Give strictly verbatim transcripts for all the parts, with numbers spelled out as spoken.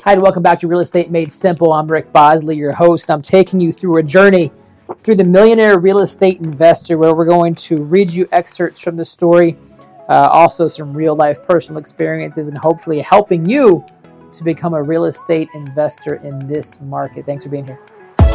Hi, and welcome back to Real Estate Made Simple. I'm Rick Bosley, your host. I'm taking you through a journey through the millionaire real estate investor, where we're going to read you excerpts from the story, uh, also some real-life personal experiences, and hopefully helping you to become a real estate investor in this market. Thanks for being here.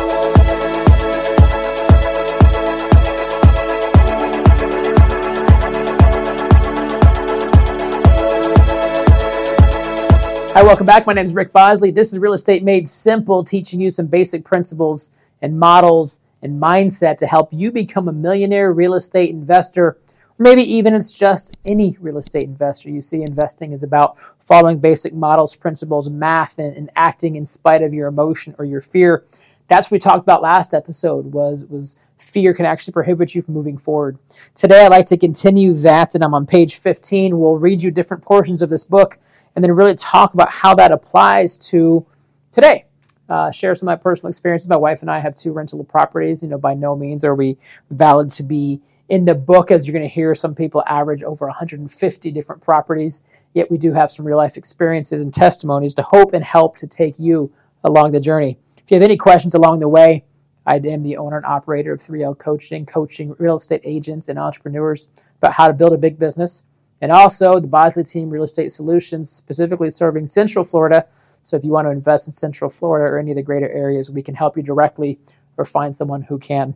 Hi, welcome back. My name is Rick Bosley. This is Real Estate Made Simple, teaching you some basic principles and models and mindset to help you become a millionaire real estate investor. Or maybe even it's just any real estate investor. You see, investing is about following basic models, principles, math, and, and acting in spite of your emotion or your fear. That's what we talked about last episode, was, was fear can actually prohibit you from moving forward. Today, I'd like to continue that, and I'm on page fifteen. We'll read you different portions of this book and then really talk about how that applies to today. Uh, share some of my personal experiences. My wife and I have two rental properties. You know, by no means are we valid to be in the book, as you're going to hear. Some people average over one hundred fifty different properties, yet we do have some real-life experiences and testimonies to hope and help to take you along the journey. If you have any questions along the way, I am the owner and operator of three L Coaching, coaching real estate agents and entrepreneurs about how to build a big business. And also the Bosley Team Real Estate Solutions, specifically serving Central Florida. So if you want to invest in Central Florida or any of the greater areas, we can help you directly or find someone who can.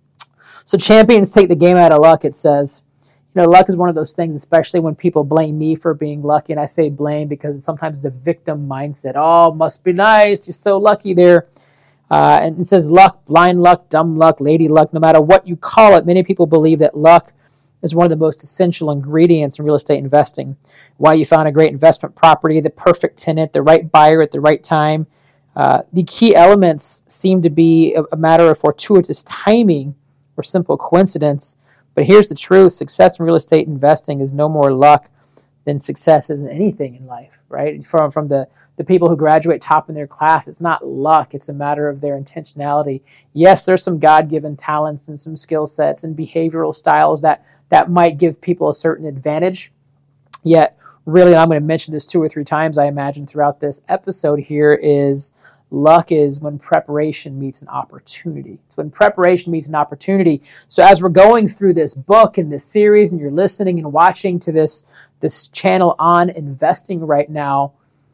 So champions take the game out of luck, it says. You know, luck is one of those things, especially when people blame me for being lucky. And I say blame because sometimes it's a victim mindset. Oh, must be nice. You're so lucky there. Uh, and it says luck, blind luck, dumb luck, lady luck. No matter what you call it, many people believe that luck is one of the most essential ingredients in real estate investing. Why you found a great investment property, the perfect tenant, the right buyer at the right time. Uh, the key elements seem to be a, a matter of fortuitous timing or simple coincidence. But here's the truth. Success in real estate investing is no more luck than success is in anything in life, right? From, from the, the people who graduate top in their class, it's not luck. It's a matter of their intentionality. Yes, there's some God-given talents and some skill sets and behavioral styles that, that might give people a certain advantage. Yet, really, I'm going to mention this two or three times, I imagine, throughout this episode here, is luck is when preparation meets an opportunity. It's when preparation meets an opportunity. So as we're going through this book and this series, and you're listening and watching to this, this channel on investing right now,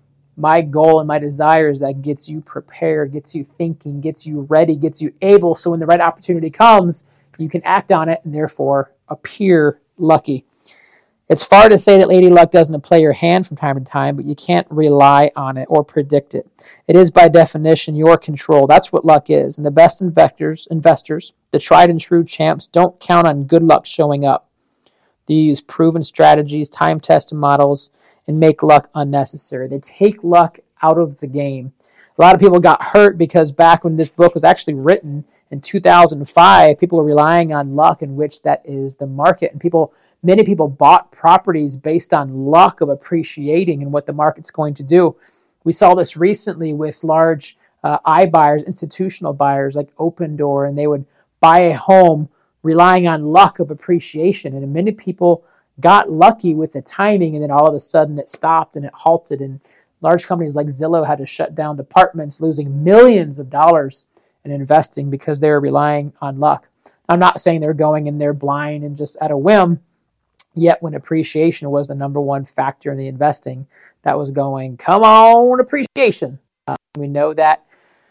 my goal and my desire is that gets you prepared, gets you thinking, gets you ready, gets you able, so when the right opportunity comes, you can act on it and therefore appear lucky. It's far to say that Lady Luck doesn't play your hand from time to time, but you can't rely on it or predict it. It is by definition your control. That's what luck is. And the best investors, investors, the tried and true champs, don't count on good luck showing up. They use proven strategies, time-tested models, and make luck unnecessary. They take luck out of the game. A lot of people got hurt because back when this book was actually written in two thousand five, people were relying on luck, in which that is the market. And people, many people bought properties based on luck of appreciating and what the market's going to do. We saw this recently with large uh, iBuyers, institutional buyers like Opendoor, and they would buy a home relying on luck of appreciation. And many people got lucky with the timing, and then all of a sudden it stopped and it halted. And large companies like Zillow had to shut down departments, losing millions of dollars in investing because they were relying on luck. I'm not saying they're going in there blind and just at a whim, yet when appreciation was the number one factor in the investing, that was going, come on, appreciation. Uh, we know that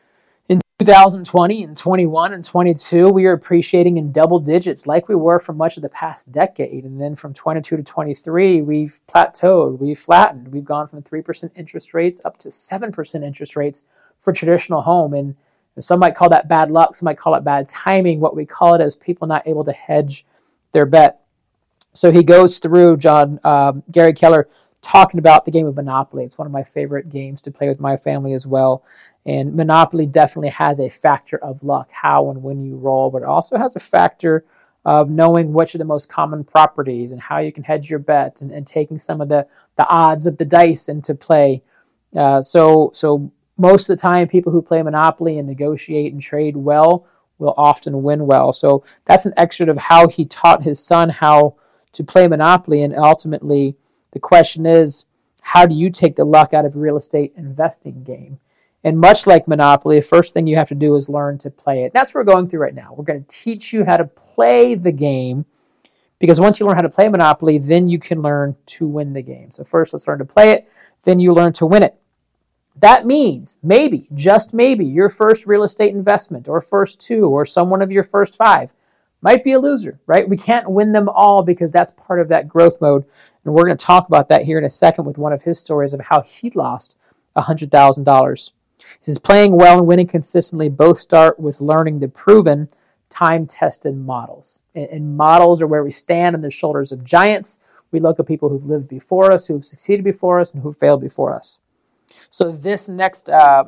in two thousand twenty and twenty-one and twenty-two, we are appreciating in double digits like we were for much of the past decade. And then from twenty-two to twenty-three, we've plateaued, we've flattened. We've gone from three percent interest rates up to seven percent interest rates for traditional home. And some might call that bad luck, some might call it bad timing. What we call it is people not able to hedge their bet. So he goes through, John, um, Gary Keller, talking about the game of Monopoly. It's one of my favorite games to play with my family as well. And Monopoly definitely has a factor of luck, how and when you roll, but it also has a factor of knowing which are the most common properties and how you can hedge your bet, and, and taking some of the, the odds of the dice into play. Uh, so, so most of the time, people who play Monopoly and negotiate and trade well will often win well. So that's an excerpt of how he taught his son how to play Monopoly. And ultimately, the question is, How do you take the luck out of a real estate investing game? And much like Monopoly, the first thing you have to do is learn to play it. That's what we're going through right now. We're going to teach you how to play the game, because once you learn how to play Monopoly, then you can learn to win the game. So first, let's learn to play it, then you learn to win it. That means maybe, just maybe, your first real estate investment or first two or some one of your first five might be a loser, right? We can't win them all because that's part of that growth mode. And we're going to talk about that here in a second with one of his stories of how he lost one hundred thousand dollars. He says playing well and winning consistently both start with learning the proven, time-tested models. And models are where we stand on the shoulders of giants. We look at people who've lived before us, who've succeeded before us, and who've failed before us. So this next uh,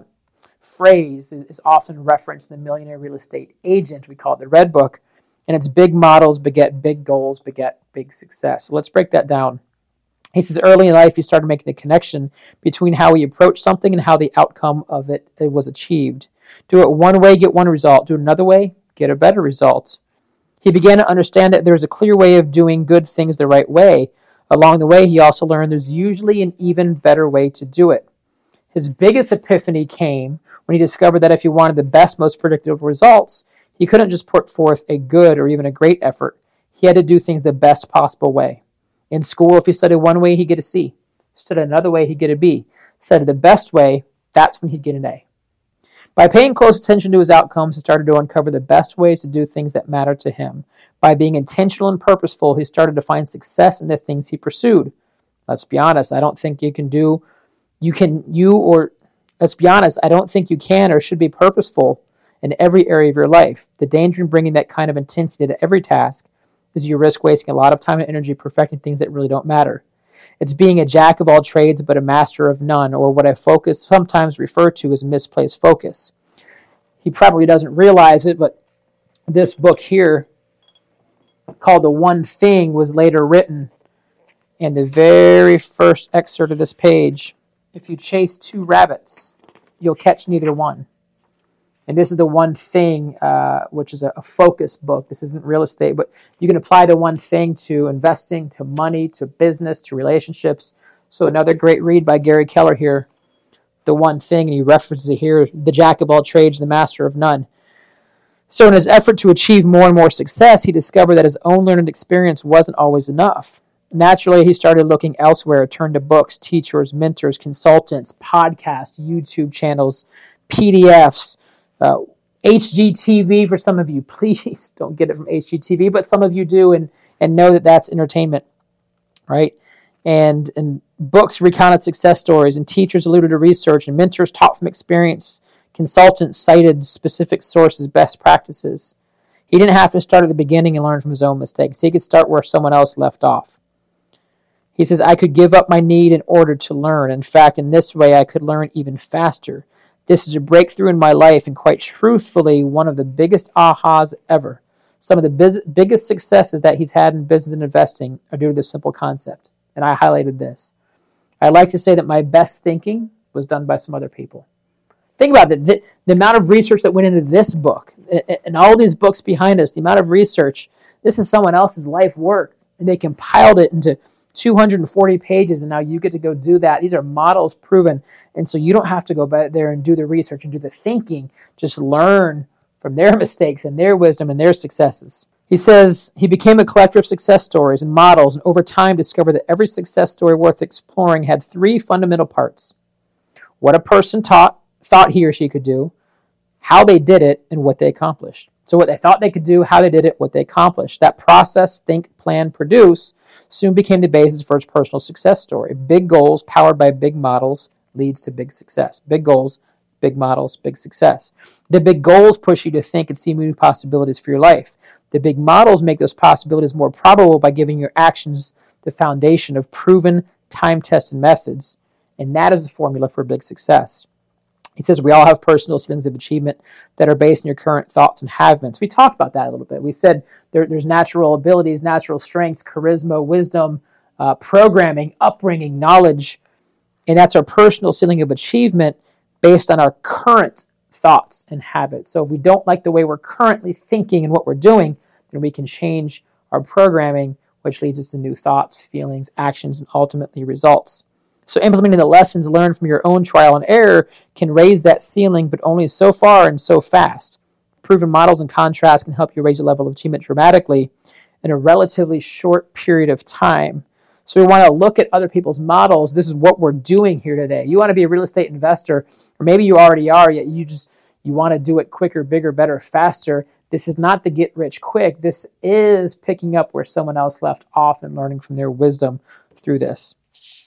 phrase is often referenced in the Millionaire Real Estate Agent. We call it the Red Book. And it's big models beget big goals, beget big success. So let's break that down. He says early in life, he started making the connection between how he approached something and how the outcome of it, it was achieved. Do it one way, get one result. Do it another way, get a better result. He began to understand that there's a clear way of doing good things the right way. Along the way, he also learned there's usually an even better way to do it. His biggest epiphany came when he discovered that if he wanted the best, most predictable results, he couldn't just put forth a good or even a great effort. He had to do things the best possible way. In school, if he studied one way, he'd get a C. Studied another way, he'd get a B. Studied the best way, that's when he'd get an A. By paying close attention to his outcomes, he started to uncover the best ways to do things that matter to him. By being intentional and purposeful, he started to find success in the things he pursued. Let's be honest, I don't think you can do, you can, you or, let's be honest, I don't think you can or should be purposeful in every area of your life. The danger in bringing that kind of intensity to every task is you risk wasting a lot of time and energy perfecting things that really don't matter. It's being a jack of all trades but a master of none, or what I focus sometimes refer to as misplaced focus. He probably doesn't realize it, but this book here, called The One Thing, was later written. And the very first excerpt of this page, if you chase two rabbits, you'll catch neither one. And this is the one thing, uh, which is a, a focus book. This isn't real estate, but you can apply the one thing to investing, to money, to business, to relationships. So another great read by Gary Keller here, The One Thing, and he references it here, the jack of all trades, the master of none. So in his effort to achieve more and more success, he discovered that his own learned experience wasn't always enough. Naturally, he started looking elsewhere, turned to books, teachers, mentors, consultants, podcasts, YouTube channels, P D Fs, Uh, H G T V for some of you. Please don't get it from H G T V, but some of you do and, and know that that's entertainment, right? And, and books recounted success stories, and teachers alluded to research, and mentors taught from experience. Consultants cited specific sources, best practices. He didn't have to start at the beginning and learn from his own mistakes. He could start where someone else left off. He says, I could give up my need in order to learn. In fact, in this way, I could learn even faster. This is a breakthrough in my life, and quite truthfully, one of the biggest ahas ever. Some of the biz- biggest successes that he's had in business and investing are due to this simple concept, and I highlighted this. I like to say that my best thinking was done by some other people. Think about it, the, the amount of research that went into this book, and all these books behind us, the amount of research, this is someone else's life work, and they compiled it into two hundred forty pages, and now you get to go do that. These are models proven, and so you don't have to go back there and do the research and do the thinking. Just learn from their mistakes and their wisdom and their successes. He says he became a collector of success stories and models, and over time discovered that every success story worth exploring had three fundamental parts. What a person taught, thought he or she could do, how they did it, and what they accomplished. So what they thought they could do, how they did it, what they accomplished. That process, think, plan, produce, soon became the basis for his personal success story. Big goals powered by big models leads to big success. Big goals, big models, big success. The big goals push you to think and see new possibilities for your life. The big models make those possibilities more probable by giving your actions the foundation of proven, time-tested methods. And that is the formula for big success. He says we all have personal feelings of achievement that are based on your current thoughts and have-beens. We talked about that a little bit. We said there, there's natural abilities, natural strengths, charisma, wisdom, uh, programming, upbringing, knowledge, and that's our personal feeling of achievement based on our current thoughts and habits. So if we don't like the way we're currently thinking and what we're doing, then we can change our programming, which leads us to new thoughts, feelings, actions, and ultimately results. So implementing the lessons learned from your own trial and error can raise that ceiling, but only so far and so fast. Proven models, in contrast, can help you raise your level of achievement dramatically in a relatively short period of time. So we want to look at other people's models. This is what we're doing here today. You want to be a real estate investor, or maybe you already are, yet you just you want to do it quicker, bigger, better, faster. This is not the get rich quick. This is picking up where someone else left off and learning from their wisdom through this.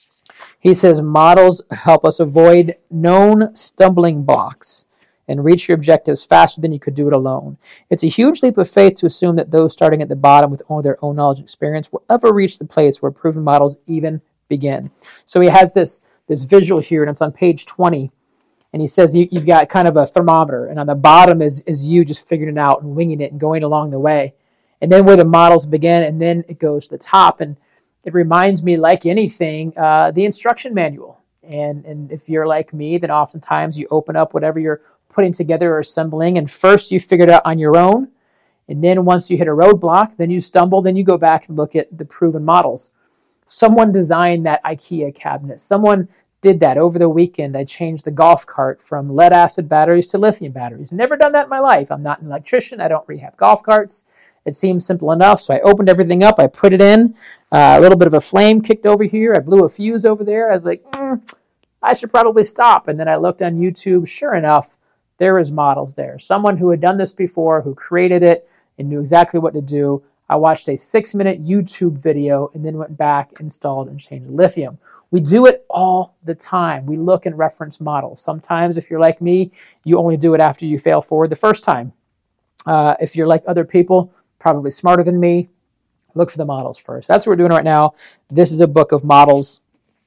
He says models help us avoid known stumbling blocks and reach your objectives faster than you could do it alone. It's a huge leap of faith to assume that those starting at the bottom with only their own knowledge and experience will ever reach the place where proven models even begin. So he has this, this visual here, and it's on page twenty. And he says you, you've got kind of a thermometer, and on the bottom is, is you just figuring it out and winging it and going along the way. And then where the models begin, and then it goes to the top. And it reminds me, like anything, uh, the instruction manual. And, and if you're like me, then oftentimes you open up whatever you're putting together or assembling, and first you figure it out on your own. And then once you hit a roadblock, then you stumble, then you go back and look at the proven models. Someone designed that IKEA cabinet. Someone did that over the weekend. I changed the golf cart from lead acid batteries to lithium batteries. Never done that in my life. I'm not an electrician. I don't rehab golf carts. It seemed simple enough, so I opened everything up. I put it in. Uh, a little bit of a flame kicked over here. I blew a fuse over there. I was like, mm, I should probably stop. And then I looked on YouTube. Sure enough, there was models there. Someone who had done this before, who created it and knew exactly what to do. I watched a six-minute YouTube video and then went back, installed, and changed lithium. We do it all the time. We look and reference models. Sometimes, if you're like me, you only do it after you fail forward the first time. Uh, if you're like other people, probably smarter than me, look for the models first. That's what we're doing right now. This is a book of models,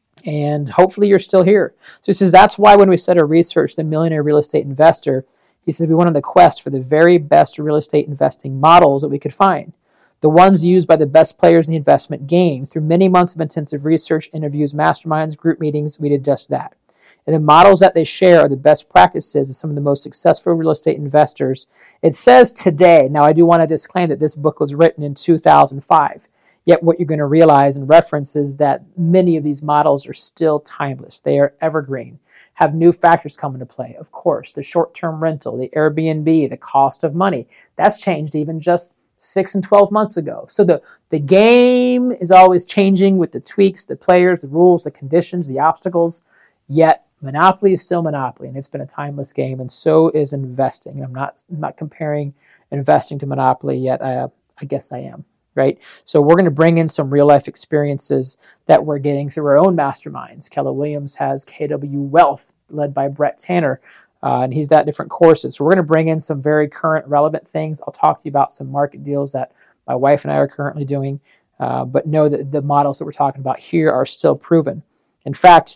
and hopefully you're still here. So he says that's why when we set a research, the Millionaire Real Estate Investor, he says we went on the quest for the very best real estate investing models that we could find. The ones used by the best players in the investment game. Through many months of intensive research, interviews, masterminds, group meetings, we did just that. And the models that they share are the best practices of some of the most successful real estate investors. It says today, now I do want to disclaim that this book was written in two thousand five. Yet what you're going to realize and reference is that many of these models are still timeless. They are evergreen, have new factors come into play. Of course, the short-term rental, the Airbnb, the cost of money, that's changed even just six and twelve months ago. So the, the game is always changing with the tweaks, the players, the rules, the conditions, the obstacles. Yet Monopoly is still Monopoly, and it's been a timeless game, and so is investing. And I'm not I'm not comparing investing to Monopoly yet. I, uh, I guess I am, right? So we're going to bring in some real-life experiences that we're getting through our own masterminds. Keller Williams has K W Wealth, led by Brett Tanner. Uh, and he's got different courses. So we're going to bring in some very current, relevant things. I'll talk to you about some market deals that my wife and I are currently doing. Uh, but know that the models that we're talking about here are still proven. In fact,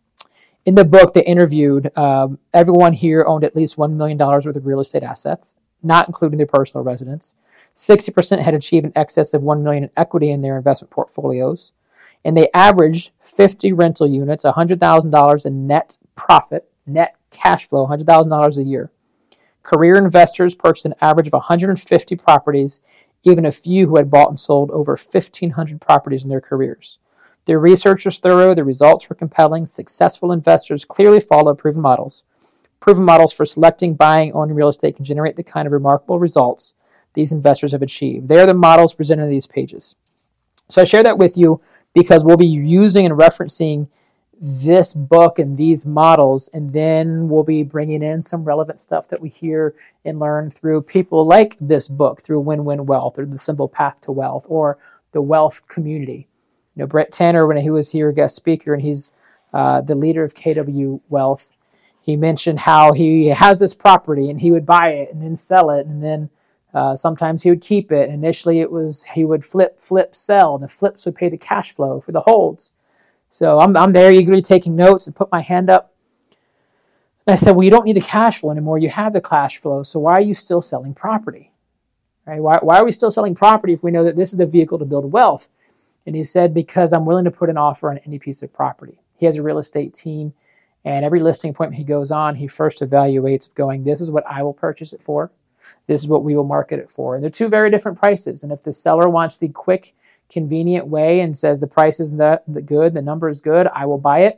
in the book, they interviewed um, everyone here owned at least one million dollars worth of real estate assets, not including their personal residence. sixty percent had achieved an excess of one million dollars in equity in their investment portfolios. And they averaged fifty rental units, one hundred thousand dollars in net profit, net cash flow, one hundred thousand dollars a year. Career investors purchased an average of one hundred fifty properties, even a few who had bought and sold over fifteen hundred properties in their careers. Their research was thorough, the results were compelling, successful investors clearly follow proven models. Proven models for selecting, buying, owning real estate can generate the kind of remarkable results these investors have achieved. They are the models presented in these pages. So I share that with you because we'll be using and referencing this book and these models, and then we'll be bringing in some relevant stuff that we hear and learn through people like this book, through Win-Win Wealth or The Simple Path to Wealth or the Wealth Community. You know, Brett Tanner, when he was here, guest speaker, and he's uh, the leader of K W Wealth, he mentioned how he has this property and he would buy it and then sell it, and then uh, sometimes he would keep it. Initially, it was he would flip, flip, sell, and the flips would pay the cash flow for the holds. So I'm I'm there eagerly taking notes and put my hand up. And I said, well, you don't need the cash flow anymore. You have the cash flow. So why are you still selling property? Right? Why, why are we still selling property if we know that this is the vehicle to build wealth? And he said, because I'm willing to put an offer on any piece of property. He has a real estate team, and every listing appointment he goes on, he first evaluates going, this is what I will purchase it for. This is what we will market it for. And they're two very different prices. And if the seller wants the quick, convenient way and says the price is the, the good, the number is good, I will buy it.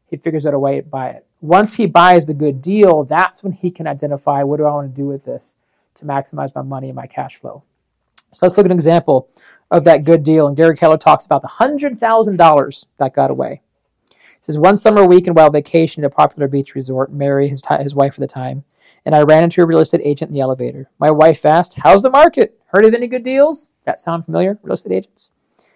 he figures out a way to buy it. Once he buys the good deal, that's when he can identify, what do I want to do with this to maximize my money and my cash flow. So let's look at an example of that good deal. And Gary Keller talks about the one hundred thousand dollars that got away. He says, one summer weekend while vacationing at a popular beach resort, Mary, his, t- his wife at the time, and I ran into a real estate agent in the elevator. My wife asked, how's the market? Heard of any good deals? That sound familiar, real estate agents?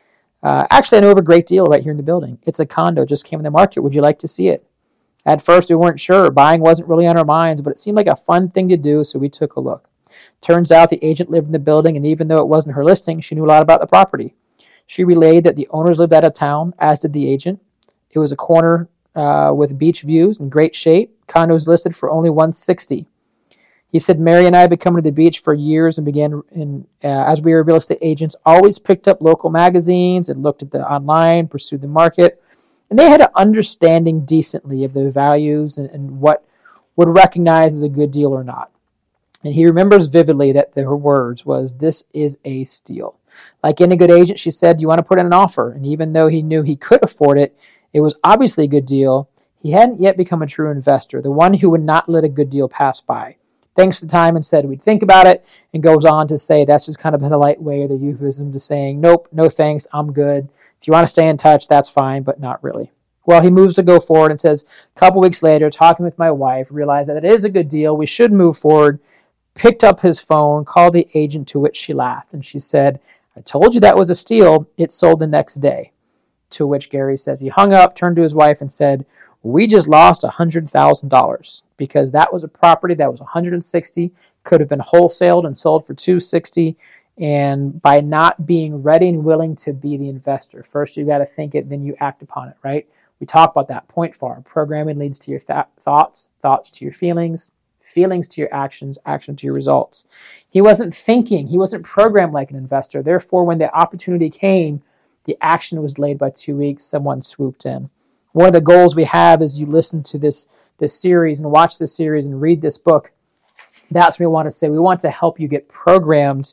Uh, actually, I know of a great deal right here in the building. It's a condo, just came in the market. Would you like to see it? At first, we weren't sure. Buying wasn't really on our minds, but it seemed like a fun thing to do, so we took a look. Turns out the agent lived in the building, and even though it wasn't her listing, she knew a lot about the property. She relayed that the owners lived out of town, as did the agent. It was a corner uh, with beach views in great shape. Condo was listed for only one hundred sixty dollars. He said, Mary and I had been coming to the beach for years and began, in, uh, as we were real estate agents, always picked up local magazines and looked at the online, pursued the market. And they had an understanding decently of the values and, and what would recognize as a good deal or not. And he remembers vividly that her words was, this is a steal. Like any good agent, she said, you want to put in an offer. And even though he knew he could afford it, it was obviously a good deal. He hadn't yet become a true investor, the one who would not let a good deal pass by. Thanks for the time and said we'd think about it, and goes on to say that's just kind of a light way or the euphemism to saying, nope, no thanks, I'm good. If you want to stay in touch, that's fine, but not really. Well, he moves to go forward and says, a couple weeks later, talking with my wife, realized that it is a good deal, we should move forward, picked up his phone, called the agent, to which she laughed, and she said, I told you that was a steal, it sold the next day. To which Gary says he hung up, turned to his wife and said, we just lost one hundred thousand dollars because that was a property that was one hundred sixty dollars, could have been wholesaled and sold for two hundred sixty dollars, and by not being ready and willing to be the investor. First, you got to think it, then you act upon it, right? We talk about that point forward. Programming leads to your th- thoughts, thoughts to your feelings, feelings to your actions, action to your results. He wasn't thinking. He wasn't programmed like an investor. Therefore, when the opportunity came, the action was delayed by two weeks. Someone swooped in. One of the goals we have is you listen to this, this series and watch this series and read this book. That's what we want to say. We want to help you get programmed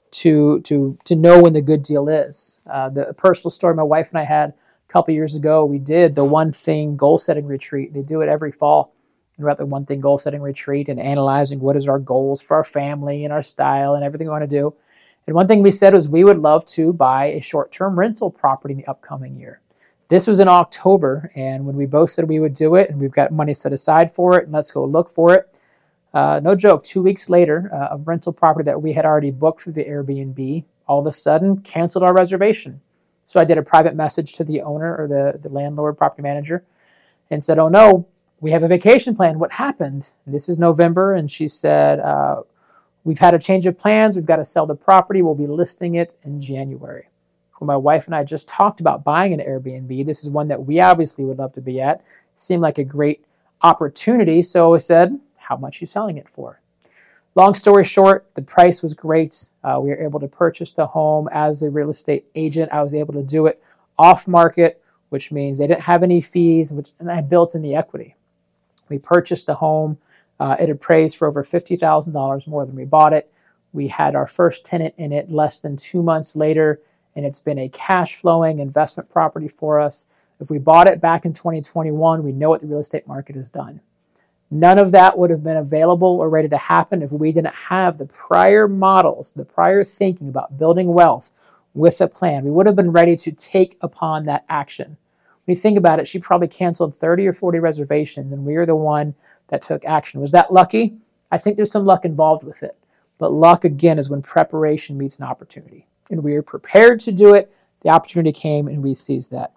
to to to know when the good deal is. Uh, the personal story my wife and I had a couple years ago, we did the One Thing Goal Setting Retreat. They do it every fall. And we're at the One Thing Goal Setting Retreat and analyzing what is our goals for our family and our style and everything we want to do. And one thing we said was we would love to buy a short-term rental property in the upcoming year. This was in October, and when we both said we would do it, and we've got money set aside for it, and let's go look for it, uh, no joke, two weeks later, uh, a rental property that we had already booked through the Airbnb all of a sudden canceled our reservation. So I did a private message to the owner or the, the landlord, property manager, and said, oh no, we have a vacation plan. What happened? And this is November, and she said, uh, we've had a change of plans. We've got to sell the property. We'll be listing it in January. Well, my wife and I just talked about buying an Airbnb. This is one that we obviously would love to be at. Seemed like a great opportunity. So I said, how much are you selling it for? Long story short, the price was great. Uh, we were able to purchase the home as a real estate agent. I was able to do it off market, which means they didn't have any fees, which, and I built in the equity. We purchased the home. Uh, it appraised for over fifty thousand dollars more than we bought it. We had our first tenant in it less than two months later, and it's been a cash flowing investment property for us. If we bought it back in twenty twenty-one, we know what the real estate market has done. None of that would have been available or ready to happen if we didn't have the prior models, the prior thinking about building wealth with a plan. We would have been ready to take upon that action. When you think about it, she probably canceled thirty or forty reservations, and we were the one that took action. Was that lucky? I think there's some luck involved with it. But luck, again, is when preparation meets an opportunity. And we were prepared to do it. The opportunity came, and we seized that.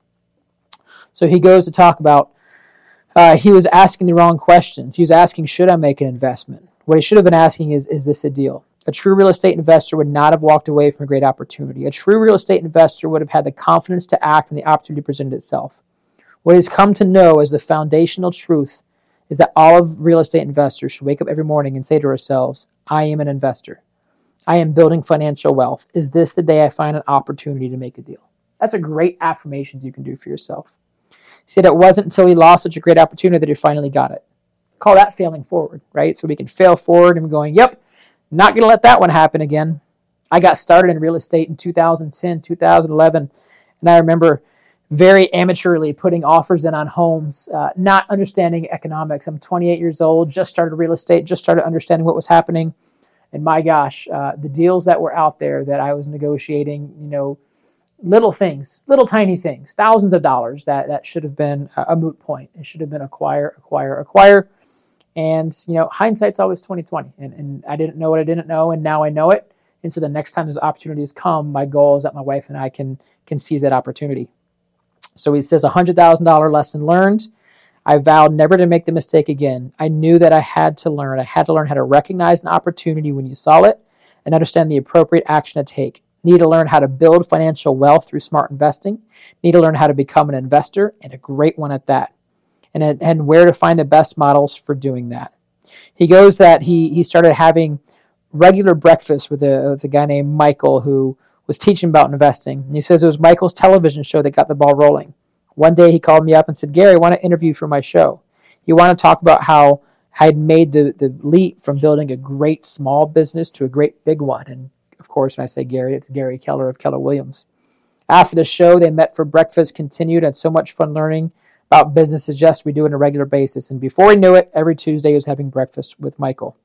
So he goes to talk about, uh, he was asking the wrong questions. He was asking, should I make an investment? What he should have been asking is, is this a deal? A true real estate investor would not have walked away from a great opportunity. A true real estate investor would have had the confidence to act when the opportunity presented itself. What he's come to know as the foundational truth is that all of real estate investors should wake up every morning and say to ourselves, I am an investor. I am building financial wealth. Is this the day I find an opportunity to make a deal? That's a great affirmation you can do for yourself. He said it wasn't until he lost such a great opportunity that he finally got it. Call that failing forward, right? So we can fail forward and going, yep, not going to let that one happen again. I got started in real estate in two thousand ten, two thousand eleven, and I remember very amateurly putting offers in on homes, uh, not understanding economics. I'm twenty-eight years old, just started real estate, just started understanding what was happening. And my gosh, uh, the deals that were out there that I was negotiating, you know, little things, little tiny things, thousands of dollars that, that should have been a, a moot point. It should have been acquire, acquire, acquire. And, you know, hindsight's always twenty twenty. And, and I didn't know what I didn't know, and now I know it. And so the next time those opportunities come, my goal is that my wife and I can, can seize that opportunity. So he says, one hundred thousand dollars lesson learned. I vowed never to make the mistake again. I knew that I had to learn. I had to learn how to recognize an opportunity when you saw it and understand the appropriate action to take. Need to learn how to build financial wealth through smart investing. Need to learn how to become an investor, and a great one at that. And, and where to find the best models for doing that. He goes that he, he started having regular breakfast with a, with a guy named Michael who was teaching about investing. And he says it was Michael's television show that got the ball rolling. One day he called me up and said, Gary, I want to interview for my show. You want to talk about how I had made the, the leap from building a great small business to a great big one. And of course, when I say Gary, it's Gary Keller of Keller Williams. After the show, they met for breakfast, continued, had so much fun learning about businesses just we do on a regular basis. And before he knew it, every Tuesday he was having breakfast with Michael.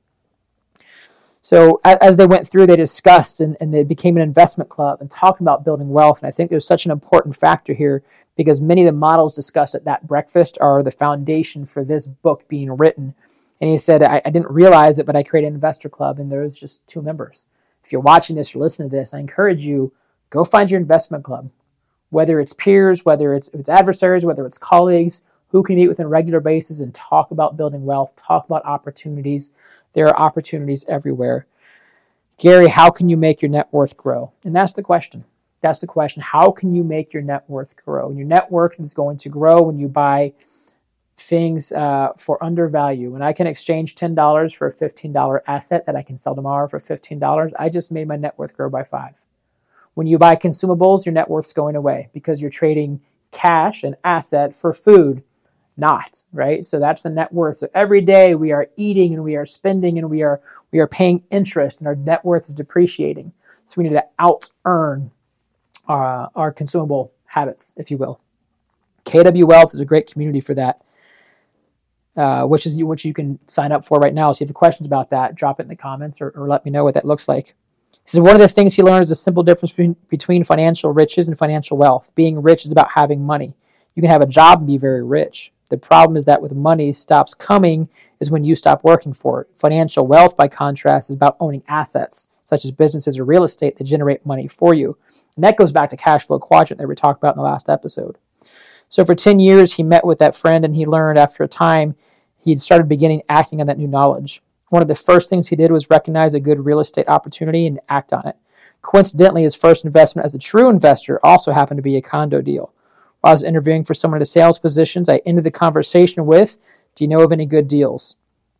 So as they went through, they discussed and, and they became an investment club and talking about building wealth. And I think there's such an important factor here because many of the models discussed at that breakfast are the foundation for this book being written. And he said, I, I didn't realize it, but I created an investor club and there was just two members. If you're watching this or listening to this, I encourage you, go find your investment club. Whether it's peers, whether it's, it's adversaries, whether it's colleagues, who can meet with on a regular basis and talk about building wealth, talk about opportunities. There are opportunities everywhere. Gary, how can you make your net worth grow? And that's the question. That's the question. How can you make your net worth grow? And your net worth is going to grow when you buy things uh, for undervalue. When I can exchange ten dollars for a fifteen dollars asset that I can sell tomorrow for fifteen dollars, I just made my net worth grow by five. When you buy consumables, your net worth's going away because you're trading cash and asset for food. Not, right? So that's the net worth. So every day we are eating and we are spending and we are we are paying interest and our net worth is depreciating. So we need to out-earn our, our consumable habits, if you will. K W Wealth is a great community for that, uh, which is which you can sign up for right now. So if you have questions about that, drop it in the comments or, or let me know what that looks like. He says one of the things he learned is a simple difference between, between financial riches and financial wealth. Being rich is about having money. You can have a job and be very rich. The problem is that with money stops coming is when you stop working for it. Financial wealth, by contrast, is about owning assets, such as businesses or real estate that generate money for you. And that goes back to cash flow quadrant that we talked about in the last episode. So for ten years, he met with that friend and he learned after a time, he'd started beginning acting on that new knowledge. One of the first things he did was recognize a good real estate opportunity and act on it. Coincidentally, his first investment as a true investor also happened to be a condo deal. While I was interviewing for someone in the sales positions, I ended the conversation with, do you know of any good deals?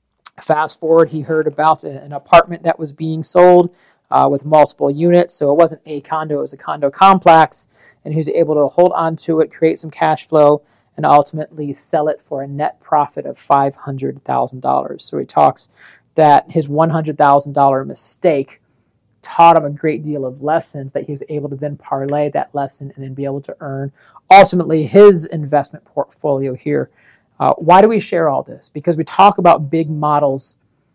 Fast forward, he heard about a, an apartment that was being sold uh, with multiple units. So it wasn't a condo, it was a condo complex. And he was able to hold on to it, create some cash flow, and ultimately sell it for a net profit of five hundred thousand dollars. So he talks that his one hundred thousand dollars mistake taught him a great deal of lessons that he was able to then parlay that lesson and then be able to earn ultimately his investment portfolio here. Uh, why do we share all this? Because we talk about big models,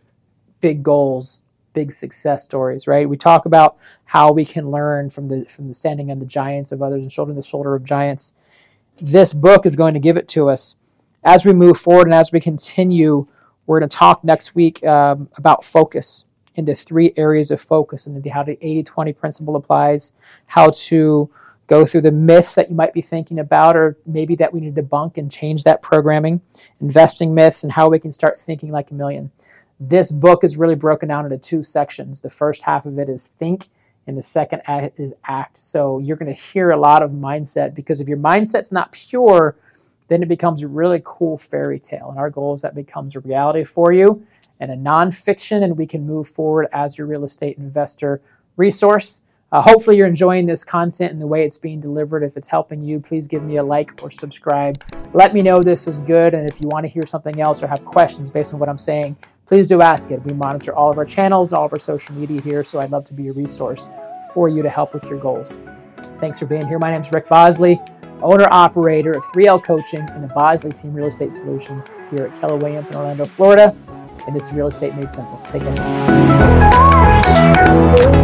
big goals, big success stories, right? We talk about how we can learn from the from the standing on the giants of others and shouldering the shoulder of giants. This book is going to give it to us. As we move forward and as we continue, we're going to talk next week um, about focus. Into three areas of focus and how the eighty twenty principle applies, how to go through the myths that you might be thinking about or maybe that we need to debunk and change that programming, investing myths, and how we can start thinking like a million. This book is really broken down into two sections. The first half of it is think, and the second is act. So you're going to hear a lot of mindset because if your mindset's not pure, then it becomes a really cool fairy tale. And our goal is that becomes a reality for you and a nonfiction, and we can move forward as your real estate investor resource. Uh, hopefully you're enjoying this content and the way it's being delivered. If it's helping you, please give me a like or subscribe. Let me know this is good, and if you want to hear something else or have questions based on what I'm saying, please do ask it. We monitor all of our channels, all of our social media here, so I'd love to be a resource for you to help with your goals. Thanks for being here. My name is Rick Bosley. owner-operator of three L Coaching and the Bosley Team Real Estate Solutions here at Keller Williams in Orlando, Florida. And this is Real Estate Made Simple. Take care.